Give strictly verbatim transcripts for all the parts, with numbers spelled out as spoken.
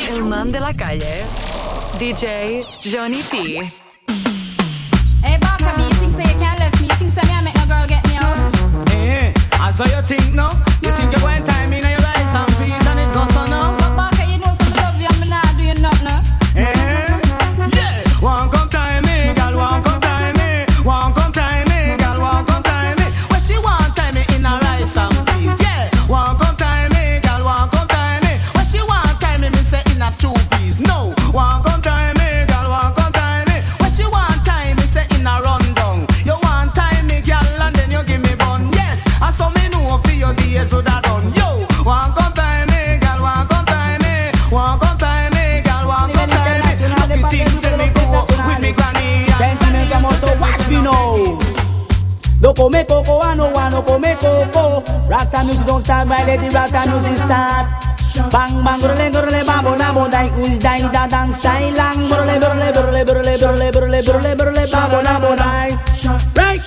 El man de la calle, D J Johnny P. Hey, Baka, you think so you can't left me? You think so me I make no girl get me out? Eh, and so you think no? You think you go and time in your rice and peas and it goes so no? But Baka, you know some love you and me not doing nothing, no? Eh, yeah. One come time me, girl, one come time me. One come time me, girl, one come time me. When she want time me in a rice and peas, yeah. One come time me, girl, one come time me. When she want time me, me say in a stew peas. No, one come time me, girl, one come time me. When she want time me say in a rundown. You want time me, girl, and then you give me bun. Yes, and so me know for your days so that done. Yo, one come time me, girl, one come time me. One come time me, girl, one come time me. Lucky things say me go with me granny. Sentimental mozo, watch me now. No come coco, I no want no come coco. Rasta music don't start by let the Rasta music start. Bang bang brule brule babo nabo dai us dai da dang style lang brule brule brule brule brule brule brule brule babo nabo dai. Right.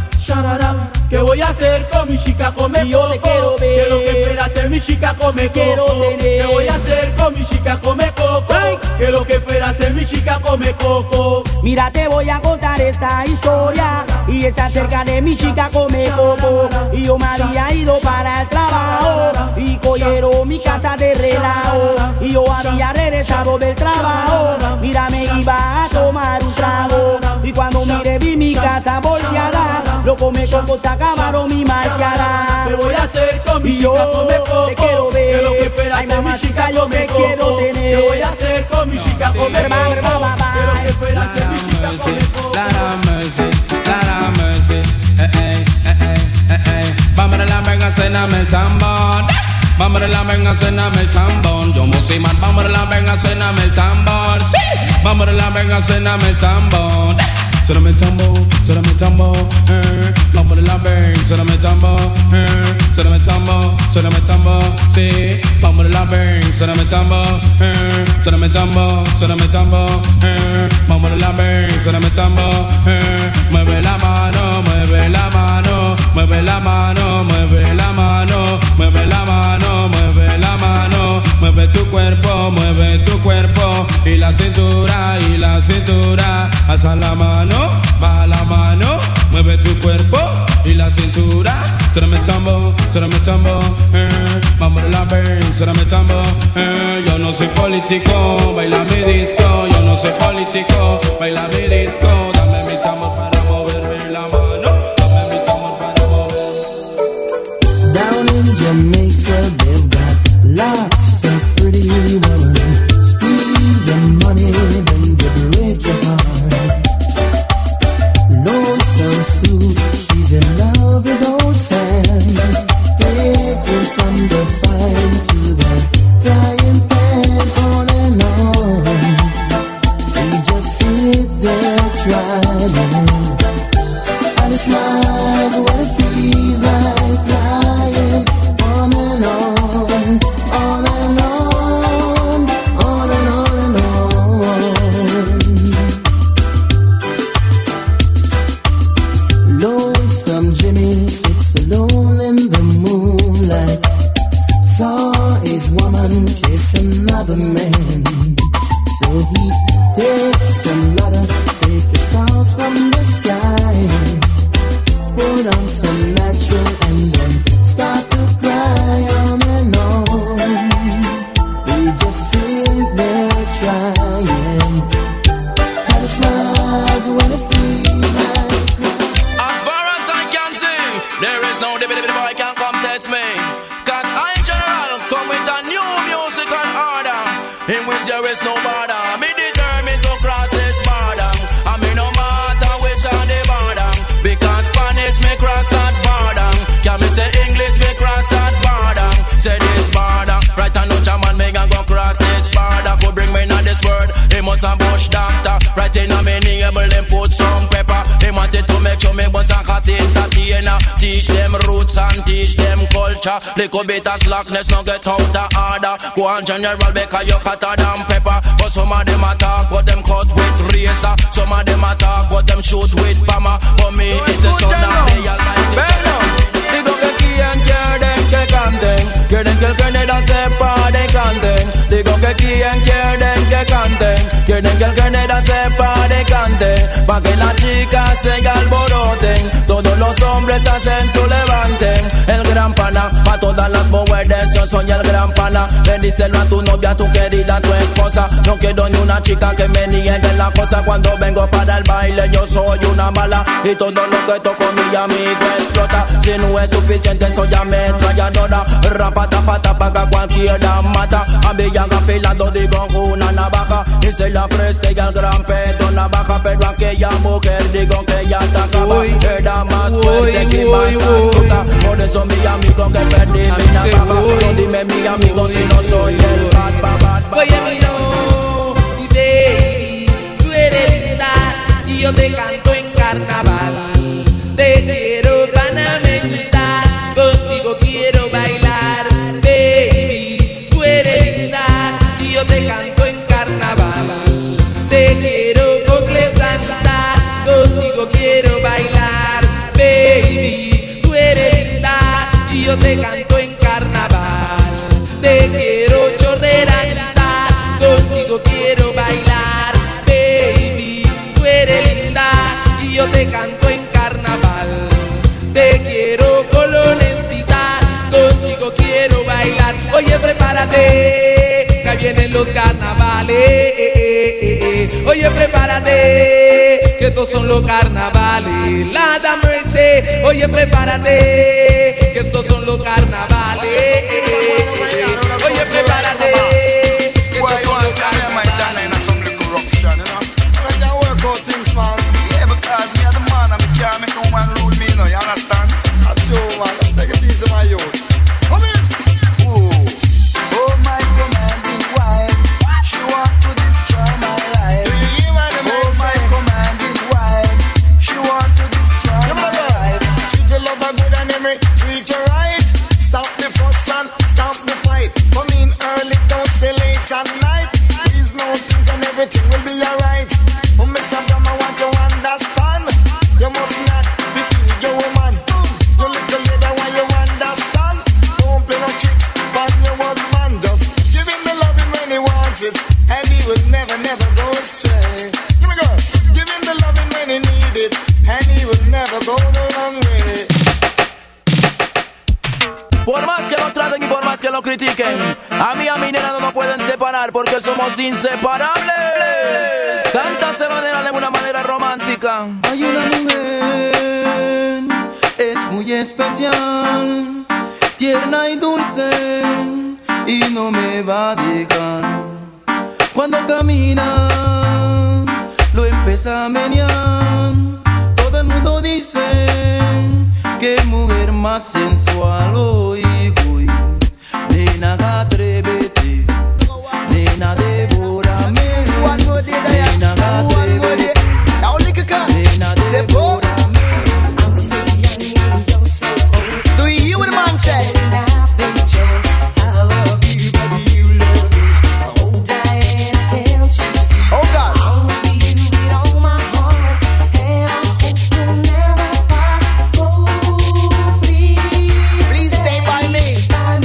¿Qué voy a hacer con mi chica come Yo te quiero ver. ¿Qué es lo que espera hacer mi chica come Quiero coco? tener. ¿Qué voy a hacer con mi chica come coco? ¿Qué es lo que espera hacer mi chica come coco? Mira, te voy a contar esta historia y es acerca de mi chica come coco. Y yo me había ido para el trabajo y cogieron mi casa de relajo. Y yo había regresado del trabajo. Mira, me iba a tomar un trago y cuando miré vi mi casa volteada. Lo come coco se acabaron mi marcada. ¿Qué voy a hacer con mi Y yo chica come coco? te quiero ver. ¿Qué es lo que espera Ay, hacer mi mamacita, chica yo come te coco? quiero tener. ¿Qué voy a hacer con mi chica come Hermano, coco? hermano, ¿Qué es lo que espera hacer mi chica come coco? Lord have mercy, Lord have mercy. Eh, eh, eh, eh, eh, eh. Vamos a la venga cena me tambor. Vamos a la venga cena me tambor. Yo musiman, vamos a la venga cena me tambor. Sí. Vamos a la venga cena me tambor. Cena me tambor, cena me tambor. Eh. Vamos a la venga cena me tambor. Eh. Cena me tambor, cena me tambor. Sí. Vamos a la venga cena me tambor. Eh. Cena me tambor, cena me tambor. Eh. Vamos a la venga cena me tambor. Eh. Mueve la mano, mueve la mano, mueve la mano, mueve la mano, mueve la mano, mueve la mano, mueve tu cuerpo, mueve tu cuerpo y la cintura y la cintura, alza la mano, baja la mano, mueve tu cuerpo y la cintura, será mi tambo, será mi tambo, eh, vamos a la ven, será mi tambo, eh, yo no soy político, baila mi disco, yo no soy político, baila mi disco, dame mi tambor para moverme la mano, dame mi tambor para mover. Down in Jamaica they've got lots of pretty women. Steal your money, then they break your heart. Lonesome Sue, she's in love with old Sam. Taken from the fire to the frying pan, on and on. They just sit there trying, and it's like what it feels like crying, on and on, on and on, on and on and on. Lonesome Jimmy sits alone in the moonlight, saw his woman kiss another man. So he takes a ladder, take the stars from the sky, put on some natural and then start to cry, on and on. They just sit there trying, and it's love when it feels like crying. As far as I can see, there is no debate boy can come test me. Cause I in general come with a new musical order, in which there is no border. Me determined to cross this border, I mean no matter which are the border. Because Spanish me cross that border, can me say English me cross that border. Say this border, right and no German me can go cross this border. Could bring me in this word, he must a bush doctor. Right in a me neighbor, them put some pepper. He wanted to make sure me was a cat entertainer. Teach them roots and teach them culture. Little bit of slackness now get out of order. Go on general because you hotter than pepper. But some of them attack what them cut with razor. Some of them attack what them shoot with hammer. For me it's the son of the Almighty. Bello, digo que quien quieren que canten, quieren que el que dan sepa de canten. Digo que quien quieren hombres hacen su levante. El gran pana, pa' todas las mujeres yo soy el gran pana. Le díselo a tu novia, tu querida, tu esposa. No quiero ni una chica que me niegue la cosa. Cuando vengo para el baile yo soy una bala. Y todo lo que toco mi amigo explota. Si no es suficiente soy ametralladora. Rapata pata paga cualquiera mata. A mi llaga afilado digo una navaja. Y se la preste y al gran pedo navaja. Pero aquella mujer digo que ya atacaba. Era más fuerte que más astuta. Por eso mi amigo que perdí mi navaja. So dime mi amigo si no soy el bad bad bad. Oye mi no, mi baby, tú eres linda y yo te canto en carnaval. Te quiero panamenta, contigo quiero bailar. Baby, tú eres linda y yo te canto en carnaval. Te quiero completanta, contigo quiero bailar. Baby, tú eres linda y yo te canto en carnaval. Te quiero chorrera, contigo quiero bailar. Baby, tú eres linda y yo te canto en carnaval. Te quiero colonencita, contigo quiero bailar. Oye, prepárate, que vienen los carnavales. Oye, prepárate, que estos son los carnavales. La Dame Mercy. Oye, prepárate, que estos son los carnavales. Oye, prepárate, que estos son los carnavales. You understand? I'm sure, man. Let's take a piece of my youth. Come in. Ooh. Oh, my commanding wife, she want to destroy my life. Do you hear what the man say? Oh, my commanding wife, she want to destroy my life. Treat your lover good and every treat you right. Stop the fuss and stop the fight. Come in early, don't stay late at night. Please know things and everything will be alright. Oh, Mister Brown, I want you to understand. You must not be your woman. You little lady, why you understand? Don't play no tricks, but your husband. Just give him the loving when he wants it, and he will never, never go astray. Give me girl, give him the loving when he needs it, and he will never go the wrong way. Por más que lo traten y por más que lo critiquen, a mí y a mi nena no nos pueden separar porque somos inseparables. Canta esa manera de una manera romántica. Hay una mujer, es muy especial, tierna y dulce, y no me va a dejar. Cuando camina, lo empieza a menear. Todo el mundo dice que mujer más sensual hoy, hoy. Nena, atrévete, nena, devórame. Nena, atrévete, nena, devórame. Do you hear what the man say? Oh God. Please stay by me.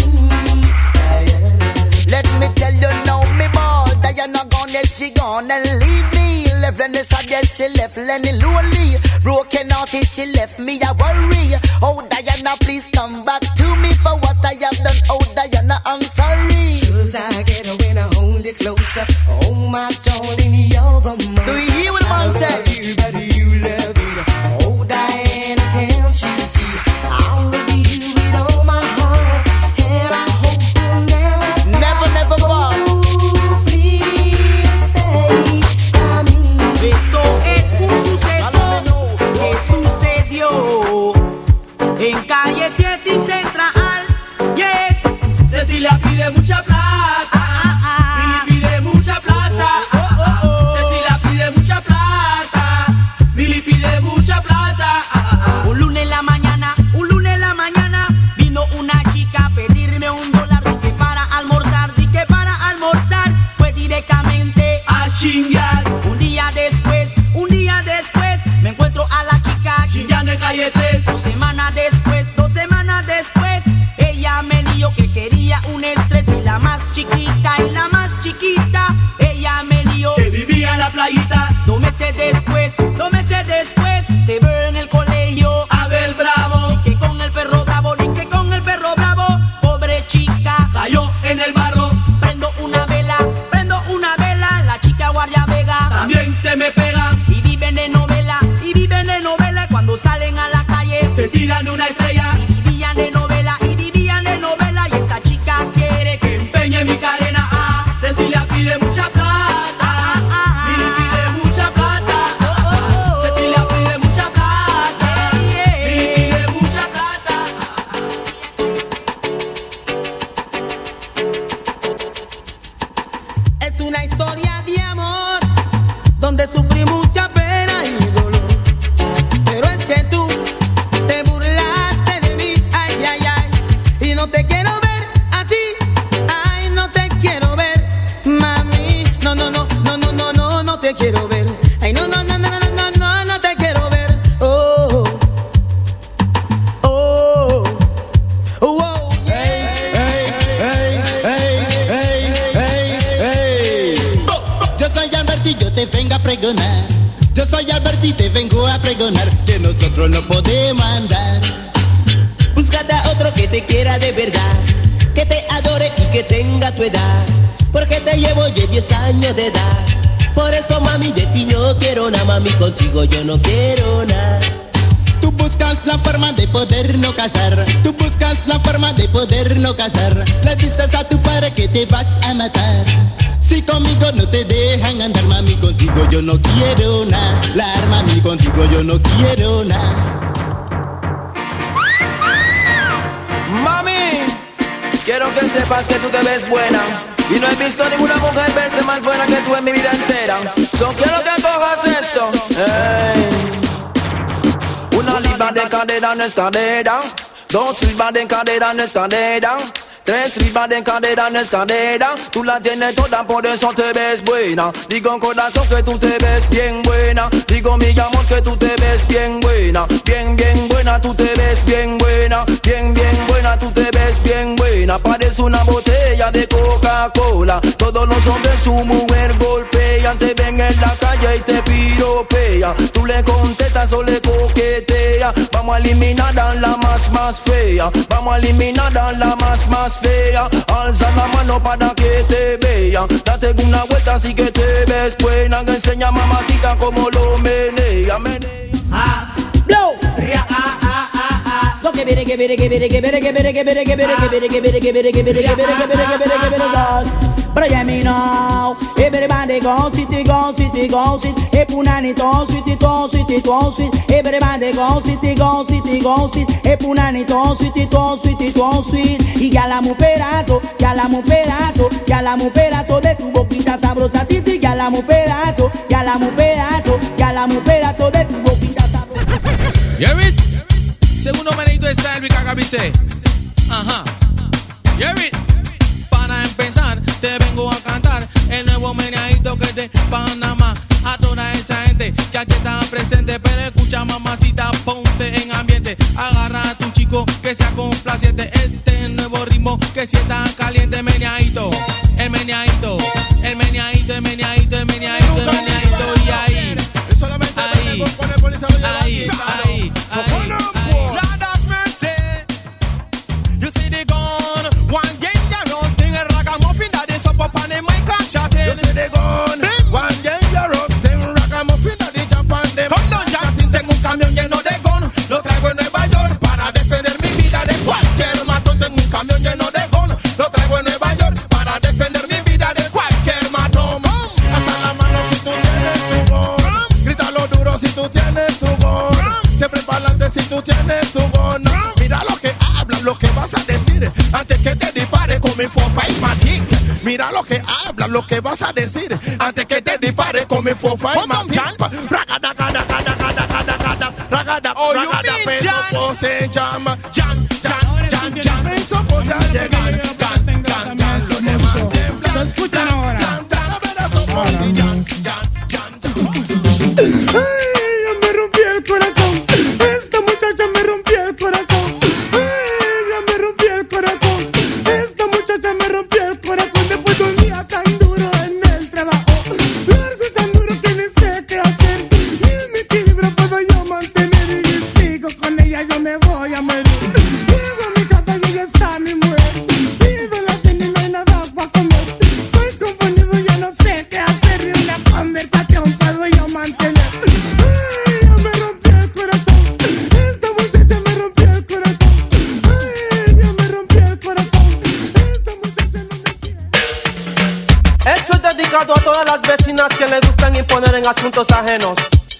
Let me tell you now, me boy, Diana gone, yes she gone and leave me. Left Lenny sad, yes she left Lenny lonely. Broken hearted, she left me a worry. Oh Diana, please come back to me for what I have done. Oh Diana, I'm sorry. Cause I get her when I hold it closer. Oh my darling, you're the most. Do you hear what the man say? You, but you love me. Oh Diana, can't you see? I'll love you with all my heart, and I hope you'll never, never, never fall. Please stay by me. Esto es un suceso que sucedió en calle siete y Central. Yes, Cecilia pide mucha plata, Billy pide mucha plata, Cecilia pide mucha plata, Billy pide mucha plata. Un lunes en la mañana, un lunes en la mañana, vino una chica a pedirme un dólar, di que para almorzar, di que para almorzar, fue directamente a chingar. Un día después, un día después, me encuentro a la chica chingando en calle tres. Dos semanas después, dos semanas después, ella me dijo que quería un estrés y la más chica cuando salen a la calle se tiran una estrella. Y vivían de novela, y vivían de novela. Y esa chica quiere que empeñe mi cadena. Ah, Cecilia pide mucha plata. Mili pide mucha plata. Cecilia pide mucha plata. Mili pide mucha plata. Es una historia de amor donde sufrí mucha pena y dolor. Pero es que tú te burlaste de mí, ay, ay, ay. Y no te quiero ver a ti, ay, no te quiero ver, mami. No, no, no, no, no, no, no, no te quiero ver. Ay, no, no, no, no, no, no, no, no te quiero ver. Oh, oh, oh, oh. Hey, hey, hey, hey, hey, hey. Yo soy Alberti, yo te vengo a pregonar. Yo soy Alberti, te vengo a pregonar que nosotros no podemos andar. Búscate a otro que te quiera de verdad, que te adore y que tenga tu edad. Porque te llevo ya diez años de edad. Por eso, mami, de ti no quiero nada. Mami, contigo yo no quiero nada. Tú buscas la forma de podernos casar. Tú buscas la forma de podernos casar. Le dices a tu padre que te vas a matar. Si conmigo no te dejan andar, mami, contigo yo no quiero nada. La arma, mami, contigo yo no quiero nada. Mami, quiero que sepas que tú te ves buena. Y no he visto ninguna mujer verse más buena que tú en mi vida entera. So quiero que cojas esto. Hey. Una libra de cadera no es cadera. Dos libras de cadera no es cadera. Tres libras de cadera no es cadera. Tú la tienes toda, por eso te ves buena. Digo corazón que tú te ves bien buena. Digo mi amor que tú te ves bien buena. Bien, bien buena, tú te ves bien buena. Bien, bien buena, tú te ves bien buena. Parece una botella de Coca-Cola. Todos los hombres su mujer golpean. Te ven en la calle y te piropea. Tú le contestas o le coquetea. Vamos a eliminar a la más más fea. Vamos a eliminar a la más más fea. Alza la mano para que te vean. Date una vuelta así que te ves buena. Que enseña mamacita como lo menea, menea. Ah, blow. Ria, ah, ah, ah, ah. Lo que viene, que viene, que viene, que viene, que viene, que viene, que viene, que viene, que viene, que viene, que viene, que viene, que viene, que viene, que viene, goes. But yeah, me now. Everybody go city, go city, go city. E punani to city, to city, to city. Everybody go city, go city, go city. E punani to city, to city, to city. Y ya la mu pedazo, ya la mu pedazo, ya la mu pedazo de tu boquita sabrosa, city. Ya la mu pedazo, ya la mu pedazo, ya la mu pedazo de tu boquita sabrosa. You hear it? Segundo menito de style, we cagabice. Ajá. You hear it? Para empezar, te vengo a cantar el nuevo meneadito que es de Panamá. A toda esa gente que aquí está presente, pero escucha mamacita, ponte en ambiente. Agarra a tu chico que sea complaciente. Este nuevo ritmo que sienta caliente. Meneadito, el meneadito, el meneadito, el meneadito, el meneadito, el meneadito. Y ahí, ahí, ahí, ahí, ahí. Lord have mercy. You see the gun, one dangerous thing, a ragamuffin that is up up on the mic and chatting. You see the gun, one dangerous thing, ragamuffin that is jump on them. Come down, chatting, tengo un camión lleno de gun, lo traigo en Nueva York para defender mi vida de cualquier matón. Tengo un camión lleno de gun, lo traigo en Nueva York para defender mi vida de cualquier matón. Alza la mano si tú tienes tu gun, grítalo duro si tú tienes tu gun, siempre para adelante si tú tienes tu gun. Mira lo que habla, lo que vas a decir antes que te dispare con mi four five Matic. Mira lo que habla, lo que vas a decir antes que te dispare con mi four five Matic. Ragada, ragada, ragada, ragada, ragada, ragada, Oh, you ragada, mean peso, Jan? pose, jam, jam, jam, jam, jam, peso, pose, a llegar, can, can, can, lo demás temblan. ¿Se escuchan ahora? Can, can, lo verás, pose, jam, jam, jam, jam. Ay, me rompió el corazón. Esta muchacha me rompió el corazón. Ay, ya me rompió el corazón. Esta muchacha me rompió el corazón. Después de un día tan duro en el trabajo, largo y tan duro que ni sé qué hacer. Ni en mi equilibrio puedo yo mantener. Y sigo con ella, yo me voy a morir. Llego a mi casa y ella está mi mujer. dedicado a todas las vecinas que le gustan imponer en asuntos ajenos.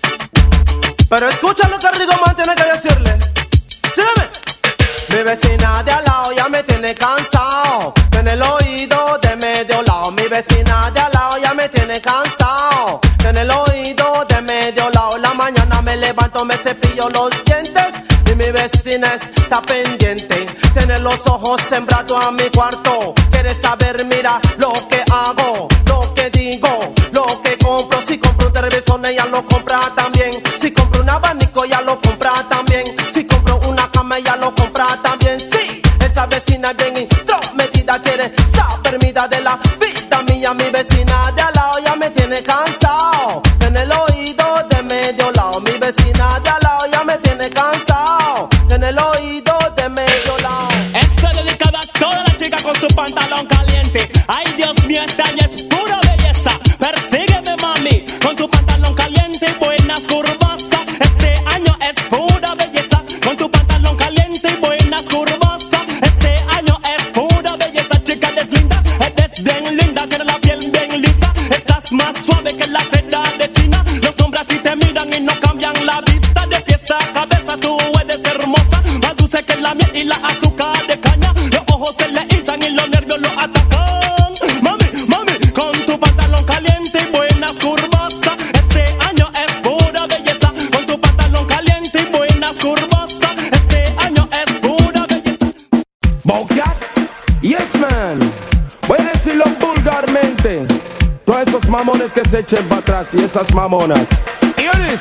Pero escucha lo que Rigoman tiene que decirle. Sígueme. Mi vecina de al lado ya me tiene cansado. En el oído de medio lado. Mi vecina de al lado ya me tiene cansado. En el oído de medio lado. En la mañana me levanto, me cepillo los dientes y mi vecina está pendiente. Tiene los ojos sembrados a mi cuarto. Quiere saber, mira lo que hago, lo que digo, lo que compro. Si compro un televisor ella lo compra también. Si compro un abanico ella lo compra también. Si compro una cama ella lo compra también. Sí, esa vecina es bien intrometida. Quiere saber mira de la vida mía. Mi vecina de al lado ya me tiene cansado. En el oído de medio lado. Mi vecina de al lado ya me tiene cansado. En el oído de medio lado. Esto es dedicado a toda la chica con su pantalón caliente. Ay, Dios mío, este año es pura belleza. Persígueme, mami, con tu pantalón caliente y buenas curvasas. Este año es pura belleza. Con tu pantalón caliente y buenas curvasas. Este año es pura belleza. Chica, eres linda, eres bien linda. Tienes la piel bien lisa. Estás más suave que la seda de China. Los hombres aquí te miran y no cambian la vista. De pies a cabeza tú eres hermosa. Más dulce que la miel y la azúcar de caña. Los ojos se le hinchan y los nervios lo atacan. Mami, mami, con tu pantalón caliente y buenas curvasas. Este año es pura belleza. Con tu pantalón caliente y buenas curvasas. Este año es pura belleza. Bowcat, yes man. Voy a decirlo vulgarmente. Todos esos mamones que se echen para atrás y esas mamonas. Iris,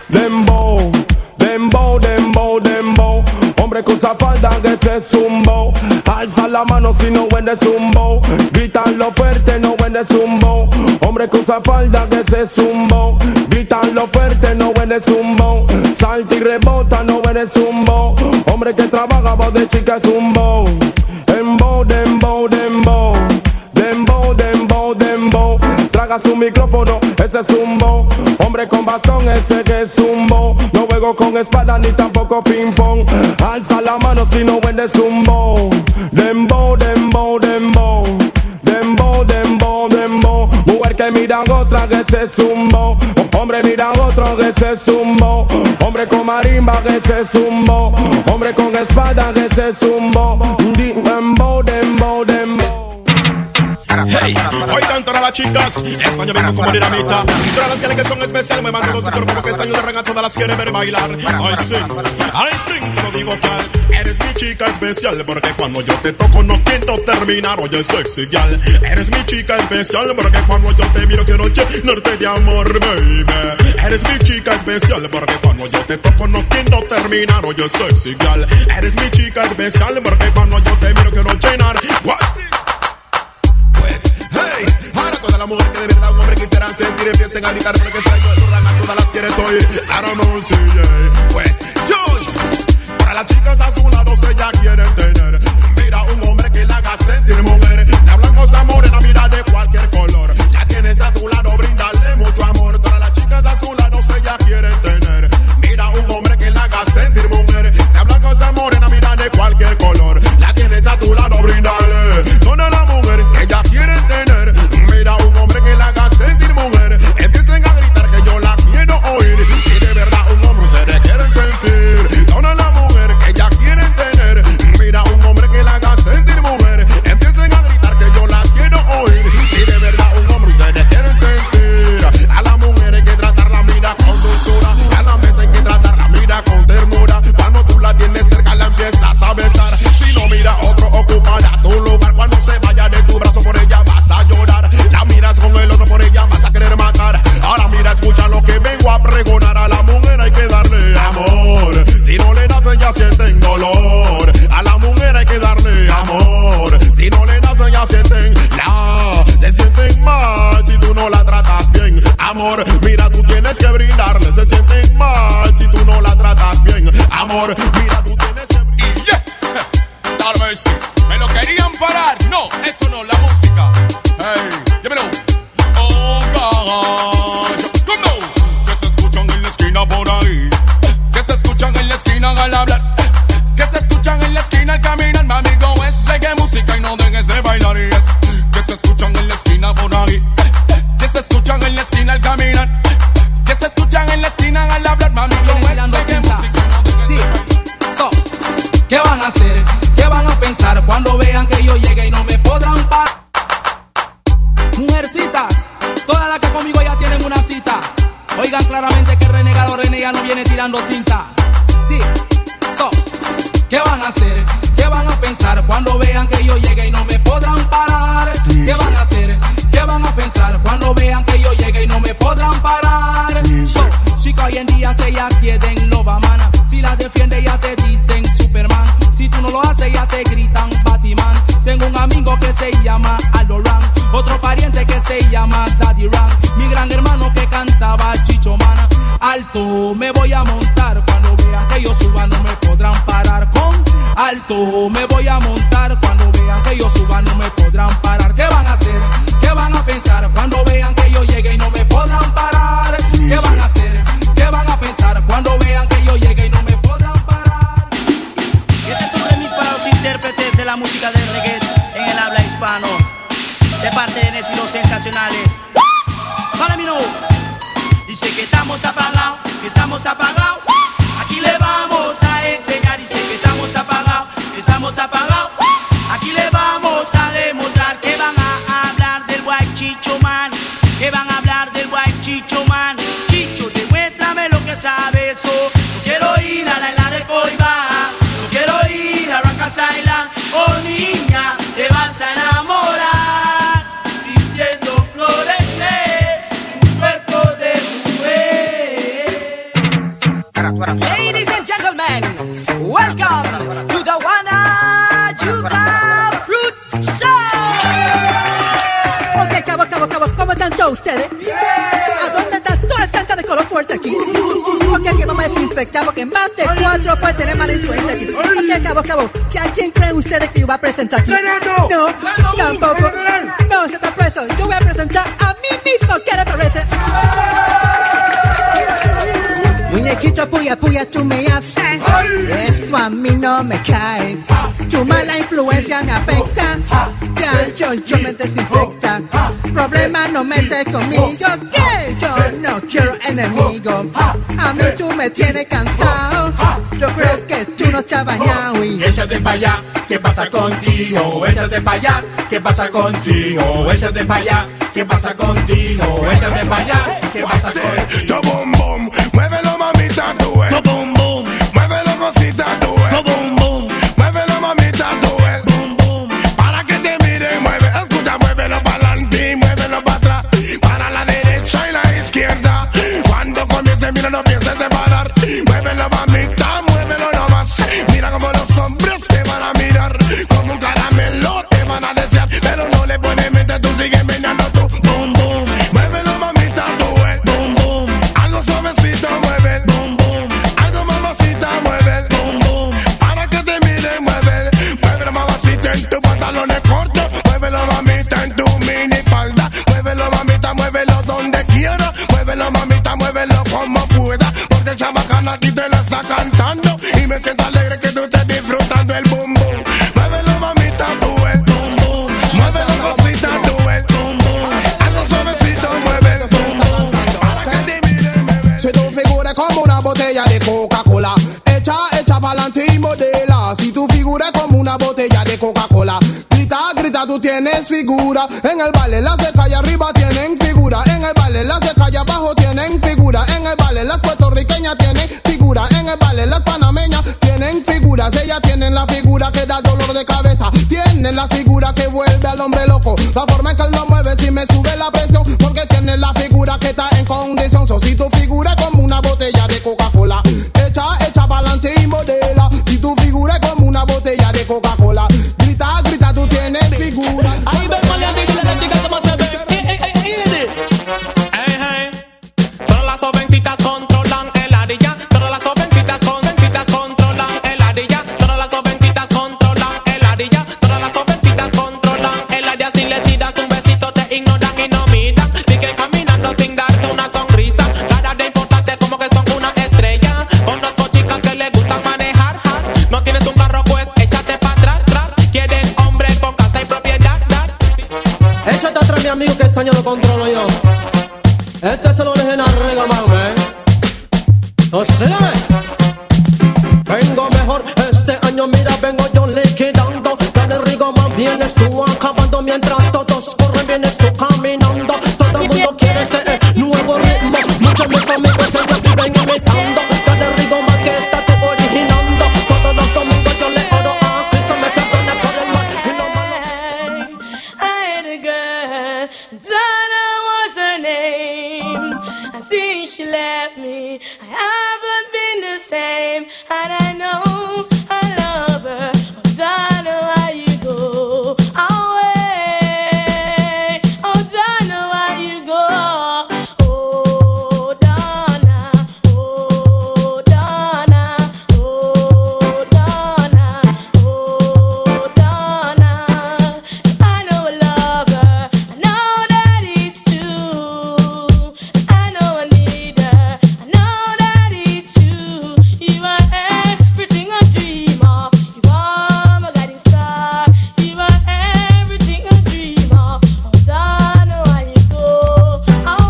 dembow, dembow, dembow, dembow. Hombre que usa falda que se zumbo. Alza la mano si no huele zumbo. Gritanlo fuerte, no huele zumbo. Hombre que usa falda que se zumbo. Gritanlo fuerte, no huele zumbo. Salta y rebota, no huele zumbo. Hombre que trabaja voz de chica zumbo. Dembow, dembow, dembow. Dembow, dembow, dembow. Traga su micrófono, ese es zumbo. Hombre con bastón, ese que es zumbo. No juego con espada ni tampoco ping pong. Alza la mano si no huele zumbo. Dembow, dembow, dembow. Dembow, dembow, dembow. Mujer que mira otra que se zumbo. Hombre mira otro que se zumbo. Hombre con marimba que se zumbo. Hombre con espada que se zumbo. Dembow, dembow, dembow. Hey, oigan todas las chicas, este año vengo como dinamita. Todas las que son especiales me mandan su cuerpo porque este año de ranga todas las quieren ver bailar. I sing, I sing, te lo digo que eres mi chica especial porque cuando yo te toco no quiero terminar. Oye, sexy gal, eres mi chica especial porque cuando yo te miro quiero llenarte de amor, baby. Eres mi chica especial porque cuando yo te toco no quiero terminar. Oye, sexy gal, eres mi chica especial porque cuando yo te miro quiero llenar. What's this? Hey, ahora toda la mujer que de verdad un hombre quisiera sentir empiecen a gritar porque esta yo de tu ranga todas las quieres oír. I don't know, sí, yeah. Pues yo, para las chicas a su lado ella quieren tener. Mira un hombre que la haga sentir mujer. Se hablan cosas morenas, mira de cualquier color. La tienes a tu lado, brindarle mucho amor. Todas las chicas a su lado ella quieren tener. Mira un hombre que la haga sentir mujer. Se hablan cosas morenas, mira de cualquier color. La tienes a tu lado, brindarle. Toda la mujer que ella quiere tener. Mira un hombre que la haga sentir mujer. Empiecen a gritar que yo la quiero oír. Y de verdad un hombre se le quieren sentir. Toda la mujer que ella quiere tener. Mira un hombre que la haga sentir mujer. Empiecen a gritar que yo la quiero oír. Y de verdad un hombre se le quieren sentir. A la mujer hay que tratarla mira con dulzura. A la mesa hay que tratarla mira con ternura. Cuando tú la tienes cerca la empiezas a besar. Si no mira otro ocupará tu lugar. Cuando se vaya de tu brazo por ella vas a llorar. La miras con el otro por ella vas a querer matar. Ahora mira escucha lo que vengo a pregonar. A la mujer hay que darle amor. Si no le das ella sienten dolor. A la mujer hay que darle amor. Si no le das ella sienten la. Se sienten mal si tú no la tratas bien. Amor, mira tú tienes que brindarle. Se sienten mal si tú no la tratas bien. Amor, mira tú tienes que brindarle. Yeah. Tal vez sí. Me lo querían parar. No, eso no, la música. Hey, dímelo. Oh, gosh. ¿Cómo? Que se escuchan en la esquina por ahí. Que se escuchan en la esquina al hablar. Que se escuchan en la esquina al caminar. Mi amigo es reggae música y no dejes de bailar. Y es que se escuchan en la esquina por ahí. ella no viene tirando cinta. Sí, so, ¿qué van a hacer? ¿Qué van a pensar cuando vean que yo llegue y no me podrán parar? ¿Qué van a hacer? ¿Qué van a pensar cuando vean que yo llegue y no me podrán parar? So, chica, hoy en día se ya quieren Lobaman. Si la defiende ya te dicen Superman. Si tú no lo haces ya te gritan Batman. Tengo un amigo que se llama Aldo Ran, otro pariente que se llama Daddy Ran, mi gran hermano que cantaba Chicho Man. Alto me voy a montar, cuando vean que yo suba no me podrán parar. Con alto me voy a montar, cuando vean que yo suba no me podrán parar. ¿Qué van a hacer? ¿Qué van a pensar cuando vean que yo llegue y no me podrán parar? ¿Qué van a hacer? ¿Qué van a pensar cuando vean que yo llegue y no me podrán parar? Y este es un remix para los intérpretes de la música del reggae en el habla hispano, de parte de Nes y los Sensacionales. Follow me now. Dice que estamos apagados, que estamos apagados. Aquí le vamos a enseñar. Dice que estamos apagados, que estamos apagados. Aquí le vamos a demostrar que van a hablar del White Chicho Man, que van a hablar del White Chicho Man. Chicho, demuéstrame lo que sabes. Oh, no quiero ir a la isla de Coiba, no quiero ir a Racas Island. Oh niña, te vas a enamorar sintiendo florecer un cuerpo de mujer. Ladies and gentlemen, welcome to the Wanna Yuca Fruit Show. Ok, cabo, cabo, cabo, ¿cómo están todos ustedes? ¿A dónde están todas las tantas de color fuerte aquí? Ok, que vamos a desinfectar porque más de cuatro puede tener mala influencia aquí. Ok, cabo, cabo, ¿a quién creen ustedes que yo voy a presentar aquí? No, tampoco. No, se está preso. Yo voy a presentar a mí mismo. ¿Qué le parece? Muñequito puya puya tú me haces, eso a mí no me cae. Tu mala influencia me afecta, ya yo, yo me desinfecta. Problema no metes conmigo, que yo no quiero enemigo. A mí tú me tienes cansado, yo creo que tú no te has bañado. Y échate pa' allá, ¿qué pasa contigo? Échate pa' allá, ¿qué pasa contigo? Échate pa' allá, ¿qué pasa contigo? Échate pa' allá, ¿qué pasa contigo? Bum bum, muévelo mamita tú, eh. Bum bum, muévelo cosita tú, eh. Bum bum, muévelo mamita tú, eh. Bum bum, para que te mire, mueve, escucha, muévelo para adelante, muévelo para atrás, para la derecha y la izquierda. Cuando comience, mira, no pienses de parar. Muévelo mamita, muévelo nomás. Mira como los hombres te van a mirar, como un caramelo te van a desear, pero no le pones mente, tú sigues meneando tú. Bum bum, muévelo mamita tú, eh. Bum bum, algo suavecito, mueve. Bum bum, algo mamacita, mueve. Bum bum, para que te mire, mueve. Muévelo mamacita en tu pantalones cortos, muévelo mamita en tu mini falda, muévelo mamita, muévelo donde quiera, muévelo mamita, muévelo como pueda, porque el chabacán aquí te la está cantando y me siento alegre que tú estés disfrutando el bum bum. Muévelo mamita tú, eh. Bum bum, muévelo cosita tú, eh. Bum bum, algo suavecito, mueve. Bum bum, para que te mire, mueve. Si tu figura es como una botella de Coca-Cola, echa, echa pa'lante y modela. Si tu figura es como una botella de Coca-Cola, grita, grita, tú tienes figura. En el baile las de calle arriba tienen figura, en el baile las de calle abajo tienen figura, en el baile las puertorriqueñas tienen figura, en el baile las panameñas tienen figuras. Ellas tienen la figura que da dolor de cabeza, tienen la figura que vuelve al hombre loco, la forma en que él lo mueve si me sube la presión, porque tienen la figura que está en condición. So, si tu figura es como una botella de Coca-Cola, echa, echa pa'lante y modela. Si tu figura es como una botella de Coca-Cola, grita, grita, tú tienes figura. Ahí ven, maleante, y la chica cómo se ve. Ey, ey, ey, ey, ey, ey. Todas las jovencitas controlan el ardilla, todas las jovencitas, jovencitas controlan el ardilla, todas las jovencitas controlan el ardilla, todas las jovencitas controlan el ardilla. Si le tiras un besito te ignoran y no miran, siguen caminando sin darte una sonrisa. Cara de importante como que son una estrella. Conozco chicas que les gusta manejar, ja. No tienes un carro pues échate pa' atrás, tras. Quieren hombre con casa y propiedad, dad. Échate atrás mi amigo que ese año lo controlo yo. Este es el original Regaman, eh. O sígueme. Vengo mejor este año, mira, vengo yo liquidando. Dale Regaman, vienes tú acabando mientras todos corren, vienes tú caminando. Todo el mundo quiere este eh, nuevo ritmo. Muchos mis amigos se viven están imitando. Yo derribo más que esta tú originando. Todos los domingos yo le oro a Cristo, me perdone por el mal y lo malo. I had a girl, Donna was her name. I think she left me, I haven't been the same. And I know I love her, but Donna, why you go away? Oh Donna, why you go? Oh Donna, oh Donna, oh Donna, oh Donna. I know I love her, I know that it's true. I know I need her, I know that it's true. You are everything I dream of. You are my guiding star. You are everything I dream of. Oh Donna, why you go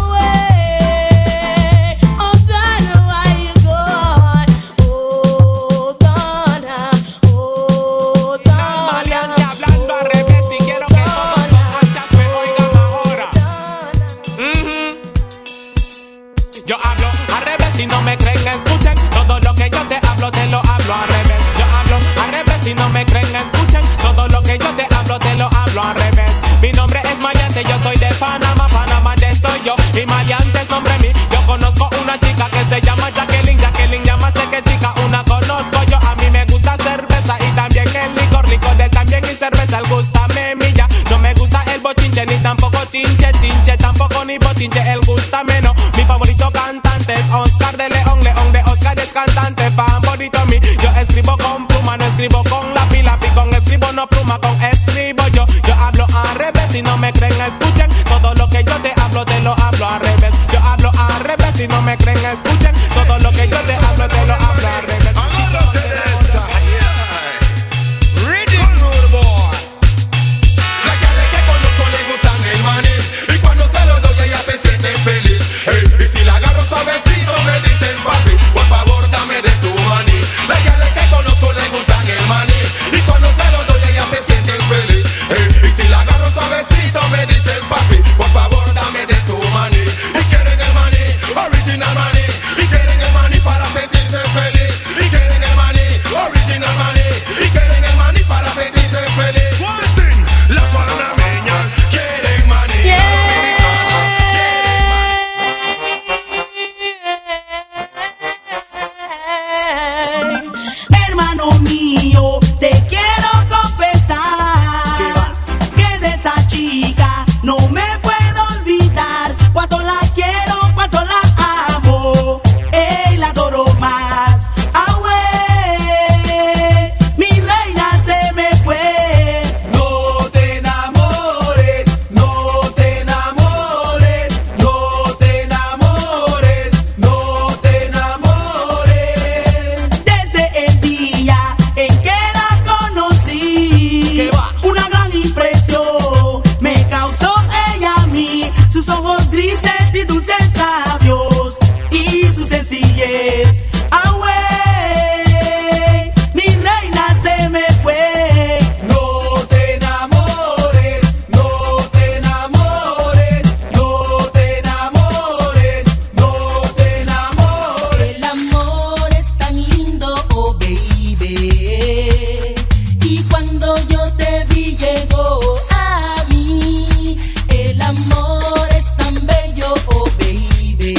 away? Oh Donna, why you gone? Oh Donna, oh Donna. Maleante hablando al revés y quiero que todos los hachas me oigan ahora. Ujú. Yo hablo al revés y no me creen, escuchen. Todo lo que yo te hablo, te lo hablo al revés. Yo hablo al revés y no me creen, escuchen. Todo lo que yo te hablo, te lo hablo al revés. Mi nombre es Maleante, yo soy de Panamá, Panamá de soy yo. Y Maleante es nombre mío. Yo conozco una chica que se llama Jacqueline. Jacqueline llama sé que chica, una conozco yo. A mí me gusta cerveza y también el licor. Licor de también y cerveza, el gusta me milla. No me gusta el bochinche ni tampoco chinche, chinche tampoco ni bochinche, el gusta menos. Mi favorito cantante es Oscar de León, León de Oscar es cantante, favorito mí. Yo escribo con pluma, no escribo con lápiz, lápiz con escribo no pluma, con escribo yo. Yo hablo al revés y no me creen, escuchen. Todo lo que yo te hablo, te lo hablo al revés. Yo hablo al revés y no me creen, escuchen. Todo lo que yo te hablo, te lo hablo al revés. Y cuando se lo doy ella se siente feliz. Hey, y si la agarro suavecito me dicen papi, por favor dame de tu maní. La yale que conozco le gustan el maní. Y cuando se lo doy ella se siente feliz. Hey, y si la agarro suavecito me dicen papi, por favor dame de tu maní. Y quieren el maní, original maní. Y quieren el maní para sentirse feliz. Y quieren el maní, original maní. Y quieren el maní para sentirse feliz. Listen, la panameña quieren maní. Hermano mío, te quiero confesar que de esa chica no me puedo olvidar. Cuánto la quiero, cuánto la amo, él la adoro más. Ah, güey, mi reina se me fue. No te enamores, no te enamores, no te enamores, no te enamores. Desde el día en que la conocí, una gran impresión me causó ella a mí. Sus ojos grises y dulces labios y su sencillez. Ah, güey, mi reina se me fue. No te enamores, no te enamores, no te enamores, no te enamores. El amor es tan lindo, oh baby. Y cuando yo te vi llegó a mí. El amor es tan bello, oh baby.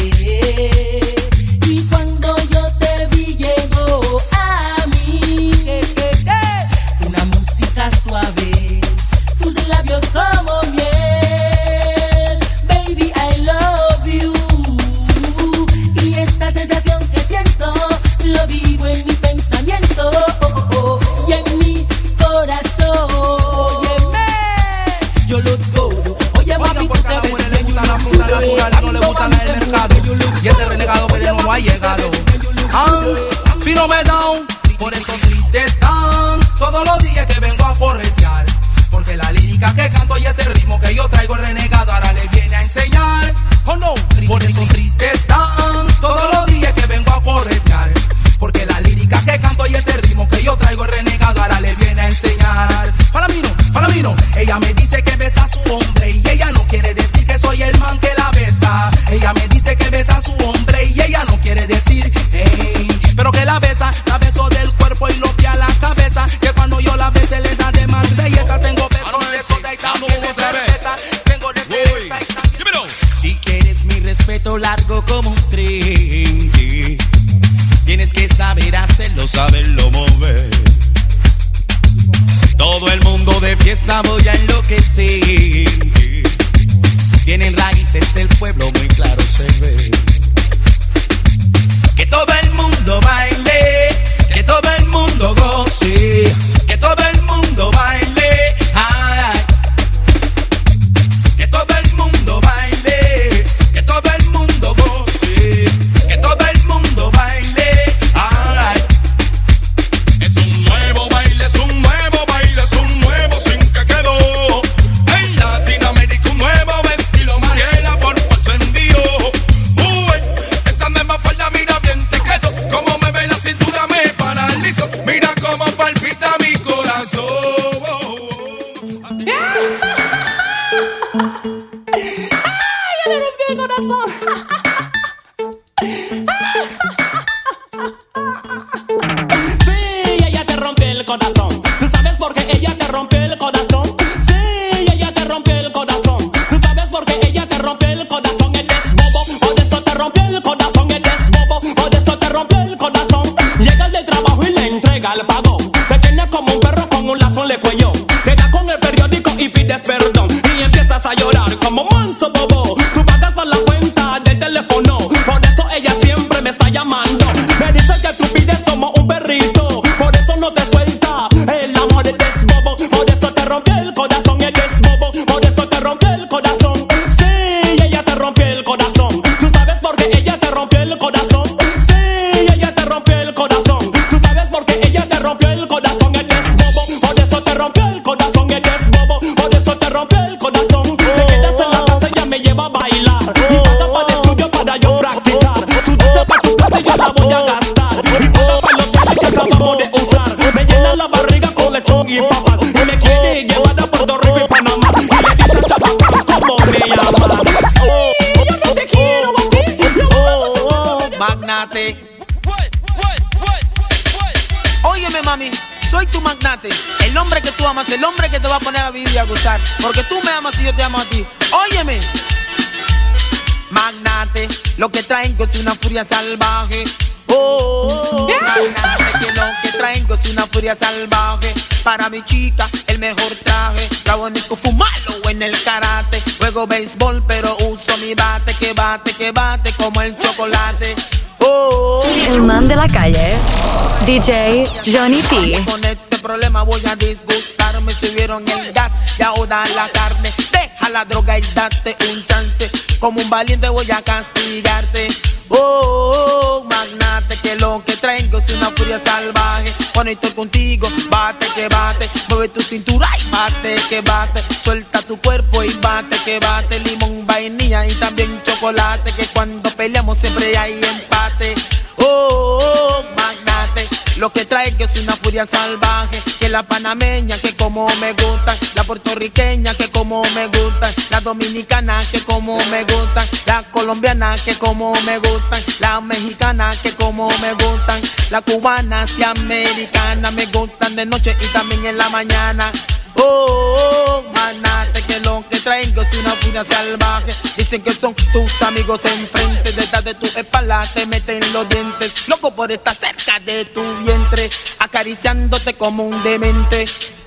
Y cuando yo te vi llegó a mí. Una música suave, tus labios como miel. Baby, I love you. Y esta sensación que siento, lo vivo en mi pensamiento, oh, oh, oh, y en mi corazón. Óyeme, yo lo todo. Oye, mami, tú te ves bien. Le gusta la fruta natural, no le gusta la del mercado. Y ese renegado que de nuevo ha llegado. Hans, fino me down. Por eso triste están todos los días que vengo a corretear. Porque la lírica que canto y este ritmo que yo traigo el renegado ahora le viene a enseñar. Oh no, por eso triste están todos los días que vengo a corretear. Porque la lírica que canto y este ritmo que yo traigo el renegado ahora le viene a enseñar. Para mí no, para mí no. Ella me dice que besa a su hombre y ella no quiere decir que soy el man que la besa. Ella me dice que besa a su hombre y ella no quiere decir la besa, la beso del cuerpo y lo pie a la cabeza. Que cuando yo la bese le da de más belleza. Tengo besos de soda y también de cerveza. Tengo de cerveza y también. Si quieres mi respeto largo como un tren, tienes que saber hacerlo, saberlo mover. Todo el mundo de fiesta voy a enloquecer. Tienen raíces del pueblo, muy claro se ve. Que todo el mundo baile, que todo el mundo goce, que todo el mundo baile, ay. Que todo el mundo baile, que todo el mundo goce, que todo el mundo baile, ay. Es un nuevo baile, es un nuevo baile, es un nuevo sin que quedó. En Latinoamérica un nuevo estilo, Mariela por falso envío. Uy, esa misma falda, mira bien te quedo. Como me ve la cintura me paralizo. Mira cómo palpita mi corazón. ¡Ay, ya le rompí el corazón! Sí, ella te rompió el corazón. ¿Tú sabes por qué ella te rompió el corazón? Sí, ella te rompió el corazón. ¿Tú sabes por qué ella te rompió el corazón? Eres bobo, o de eso te rompió el corazón. Eres bobo, o de eso te rompió el corazón. Llegas del trabajo y le entrega el pago. Te tiene como un perro con un lazo en el cuello. Te da con el periódico y pides perdón. Y empiezas a llorar como manso bobo. Tú pagas por la cuenta del teléfono. Por eso ella siempre me está llamando. Me dice que tú pides como un perrito. Por eso no te suelta. El amor es bobo. Por eso te rompió el corazón. Eres bobo. Por eso te rompió el corazón. Sí, ella te rompió el corazón. ¿Tú sabes por qué ella te rompió el corazón? Sí, ella te rompió el corazón. ¿Tú sabes por qué ella te rompió el corazón? Eres bobo. Por eso te rompió el corazón. Eres bobo. Por eso te rompió el corazón. Te quedas en la casa, ella me lleva a bailar. Y paga para el estudio para yo practicar. Tú dices para tu plata y yo la voy a gastar. Y paga para los tenis que acabamos de usar. Me llena la barriga con lechón y papas. Y me quiere llevar a Puerto Rico y Panamá. Y le dice chabacán cómo me llama. Sí, yo no te quiero a ti. Oh, magnate. Óyeme, mami, soy tu magnate. El hombre que tú amas, el hombre que te va a poner a vivir y a gozar. Porque tú me amas y yo te amo a ti. Óyeme, magnate, lo que traigo es una furia salvaje. Oh, magnate, que lo que traigo es una furia salvaje. Para mi chica, el mejor traje. Rabónico, fumalo en el karate. Juego béisbol, pero uso mi bate. Que bate, que bate como el chocolate. Oh, El man de la calle, D J Johnny P. Con este problema voy a disgustarme. Subieron el gas y ahora la carne. Deja la droga y date un chance. Como un valiente voy a castigarte. Oh, magnate, que lo que traigo es una furia salvaje. Cuando estoy contigo, bate que bate. Mueve tu cintura y bate que bate. Suelta tu cuerpo y bate que bate. Limón, vainilla y también chocolate. Que cuando peleamos siempre hay empate. Oh, magnate, lo que traigo es una furia salvaje. Que la panameña que como me gusta, la puertorriqueña que como me gusta, la dominicana que como me gusta, la colombiana que como me gustan, la mexicana que como me gustan, la cubana y americana me gustan de noche y también en la mañana. Oh, magnate, que lo que traigo es una furia salvaje. Dicen que son tus amigos enfrente. Detrás de tu espalda te meten los dientes. Loco por estar cerca de tu vientre, acariciándote como un demente.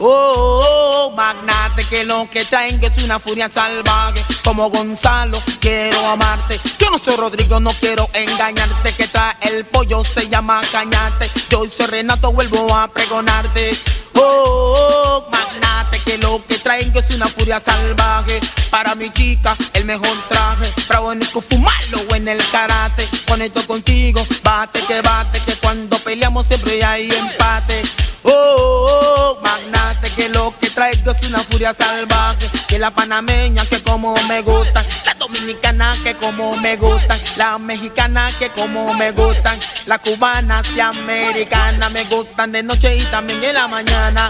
Oh, magnate, que lo que traigo es una furia salvaje. Como Gonzalo, quiero amarte. Yo no soy Rodrigo, no quiero engañarte. Que trae el pollo, se llama cañate. Yo soy Renato, vuelvo a pregonarte. Oh, magnate, que lo que traigo es una furia salvaje. Para mi chica, el mejor traje. Bravo, Nico, fumarlo en el karate. Conecto contigo, bate que bate. Que cuando peleamos siempre hay empate. Oh, magnate, que lo que traigo es una furia salvaje. Que la panameña que como me gusta, la dominicana que como me gustan, la mexicana que como me gustan, la cubana y americana me gustan de noche y también en la mañana.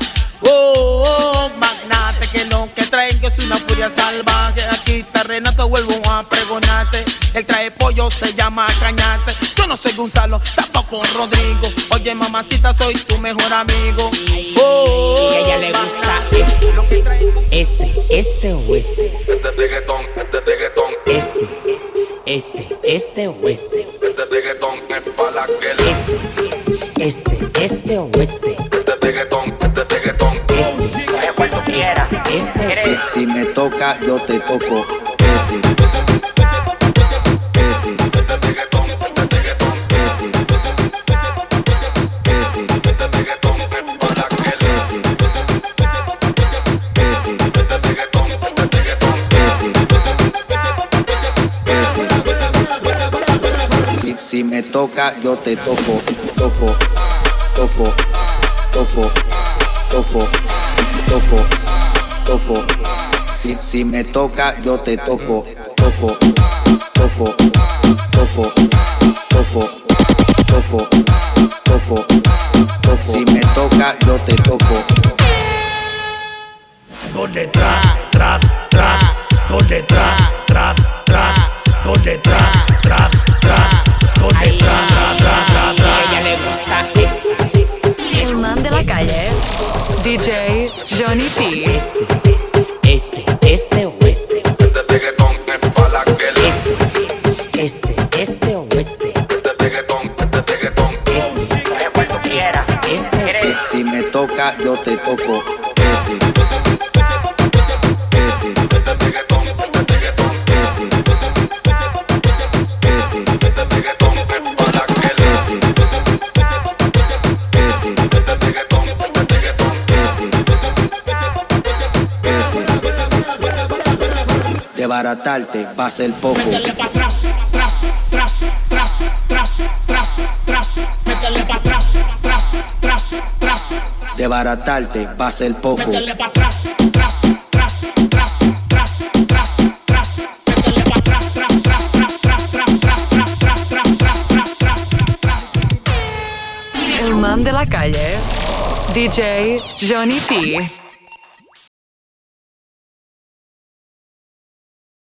Oh, magnate, que lo que traigo es una furia salvaje. Aquí está Renato, vuelvo a pregonarte. El trae pollo se llama cañate. Yo no soy Gonzalo, tampoco Rodrigo. Oye, Oye, mamacita, soy tu mejor amigo. Oh, y a ella le gusta este, este, este o este. Este reggaetón, este reggaetón. Este, este, este o este. Este reggaetón es para la que le. Este, este, este o este. Este reggaetón, este reggaetón. Este, este, este. Si, si me toca, yo te toco. Si, si me toca, yo te toco, toco, toco, toco, toco, toco, toco. Si, si me toca, yo te toco, toco, toco, toco, toco, toco, toco, toco. Si me toca, yo te toco. Donde tra, tra, tra, donde tra, tra, tra, donde tra, tra, tra, donde tra, tra, tra, tra, tra. A ella le gusta este. El man de la calle, D J Johnny P. Este, este, este o este. Este reggaetón es para la que le. Este, este, este o este. Este reggaetón, este reggaetón. Este, este, este. Si, si me toca, yo te toco. De baratarte va a ser poco. Métele pa' atrás, tras, tras, tras, tras, tras, tras. Métele pa' atrás, tras, tras, tras. De baratarte va a ser poco. Métele pa' atrás, tras, tras, tras, tras, tras, tras. Métele pa' atrás, tras, tras, tras, tras, tras, tras, tras, tras, tras, tras, tras, tras. El man de la calle, D J Johnny P.